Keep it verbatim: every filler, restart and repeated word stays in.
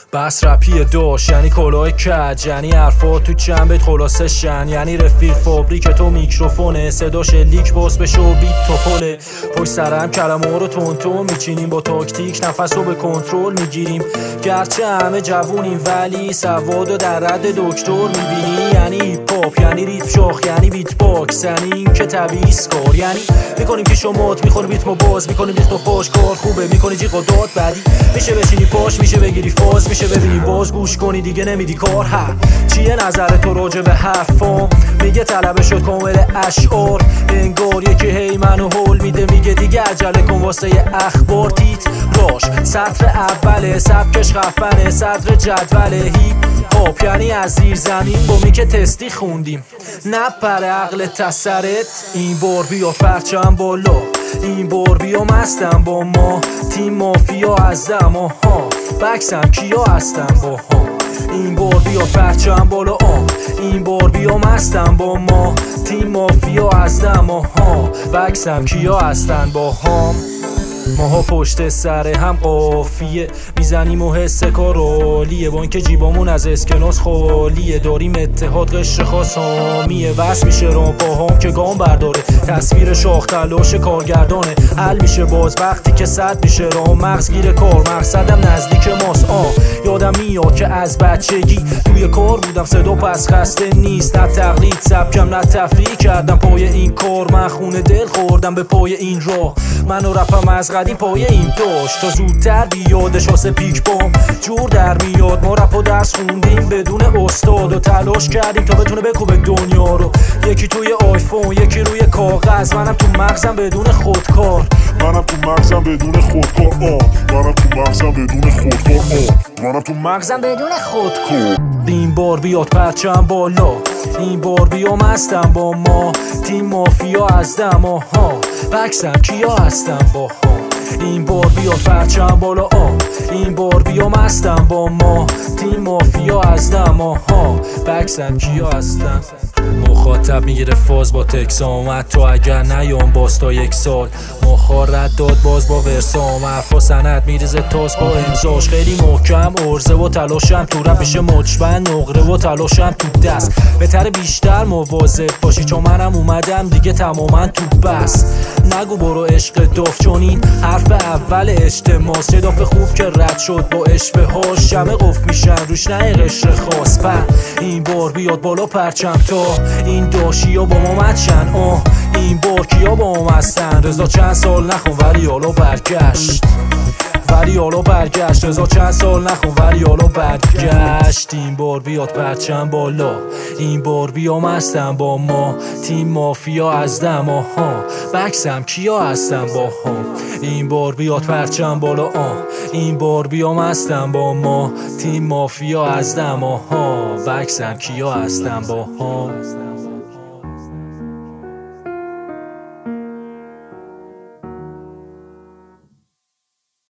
بس رپی دوش یعنی کلاه کج، یعنی حرفا تو چند بیت خلاصه شن، یعنی رفیق فابریک تو میکروفونه، صداش لیک باز بشه و بیت تو پله. پشت سرم کلمه رو تون تون میچینیم، با تاکتیک نفس رو به کنترل میگیریم. گرچه همه جوونیم ولی سواد و در رد دکتر میبینی. یعنی هیپ هاپ، یعنی ریتم شاخ، یعنی بیت باکس، یعنی این که طبیعی سکار، یعنی میکنیم که شمات میخونه بیتمو باز میکنیم ریخت و پاش کار خوبه، میکنی جیغ و داد بعدی میشه بشینی پاش، میشه بگیری فاز، میشه ببینی باز گوش کنی دیگه نمیدی کار. ها چیه نظر تو راجع به حرفام؟ میگه طلبه شد کامل اشعار، انگار یکی هی منو هول میده، میگه دیگه عجله کن واسه اخبار. تیت راش سطر اوله، سبکش خفنه، صدر جدول هیپ هاپ، یعنی از زیر زمین با میکه تستی خوندیم. نپره عقل تسرت، این بار بیا پرچم بالا، این بار بیا مستم با ما، تیم مافیا از دما ها، بکسم کیا هستن با ها. این بار بیا پرچم بالا آه، این بار بیا مستم با ما، تیم مافیا از دما ها، بکسم کیا هستن با هم. ماها پشت سر هم قافیه میزنیم و حس کارالیه، با اینکه جیبامون از اسکناس خالیه، داریم اتحاد قشر خاص حامیه. وصل میشه رام پاهام که گام برداره، تصویر شاخ تلاش کارگردانه، حل میشه باز وقتی که صد میشه رام، مغز گیر کار مقصدم نزدیک ماست. آه یادم میاد که از بچگی توی کار بودم، صدا پس خسته نیست، نه تقلید سبکم نه تفریح کردم پای این کار، من خونه دل خوردم به پای این راه، من و رپم از قدیم پای این داشت تا زودتر بیادش واسه پیک بام جور در میاد. ما رپ و درس خوندیم بدون استاد و تلاش کردیم تا بتونه بکوبه دنیا رو، یکی توی آیفون یکی روی کاغذ، منم تو مغزم بدون خودکار، منم تو مغزم بدون خودکار آه، منم تو مغزم بدون خودکار آه، منم تو مغزم بدون خودکار. این بار بیاد پرچم بالا، این بار بیا مستم با ما، تیم مافیا از دما ها، بکسم کیا هستن با ها. این بار بیاد پرچم بالا آه، این بار بیا مستم با ما، تیم مافیا از دما ها، بکسم کیا هستن. مخاطب میگیره فاز با تکس آمد، تو اگر نیام باز تا یک سال مخارت داد باز با ورسام، حرفا سند میریزه تاس با امضاش، خیلی محکم ارزه و تلاشم تو رپ بشه مجبن، نقره و تلاشم تو دست، بهتره بیشتر مواظب باشی چون منم اومدم دیگه تماما تو بس. نگو برو عشق داف چون این حرف اول اجتماع، صداف خوب که رد شد با اشبه هاش، جمع قف میشن روش نه قشر خاص. پر این بار بیاد بالا پرچم تا این داشی ها با ما مدشن آه، این بار کیا با ما هستن، رضا چند سال نخون ولی حالا برگشت، ولی حالا برگشت، رضا چند سال نخون ولی حالا برگشت. این بار بیاد پرچم بالا، این بار بیا مستم با ما، تیم مافیا از دما ها، بکسم کیا هستن با هم. این بار بیاد پرچم بالا آه، این بار بیا مستم با ما، تیم مافیا از دما ها، بکسم کیا هستن با هم.